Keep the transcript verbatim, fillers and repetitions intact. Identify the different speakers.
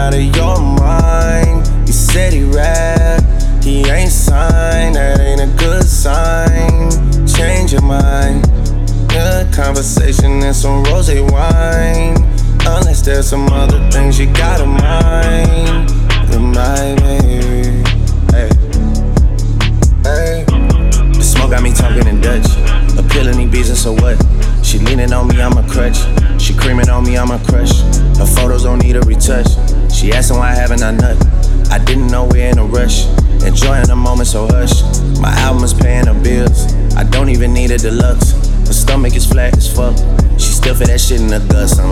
Speaker 1: out of your mind. You said he rap, he ain't signed, that ain't a good sign. Change your mind. Good conversation and some rosé wine. Unless there's some other things you gotta mind. With my baby. Hey, hey. The smoke got me talking in Dutch. Appealing these beats and so what? She leaning on me, I'm a crutch. She creaming on me, I'm a crush. Her photos don't need a retouch. She asking why haven't I nut? I didn't know we're in a rush. Enjoying the moment, so hush. My album is paying the bills. I don't even need a deluxe. Her stomach is flat as fuck. She still feel that shit in the guts. I'm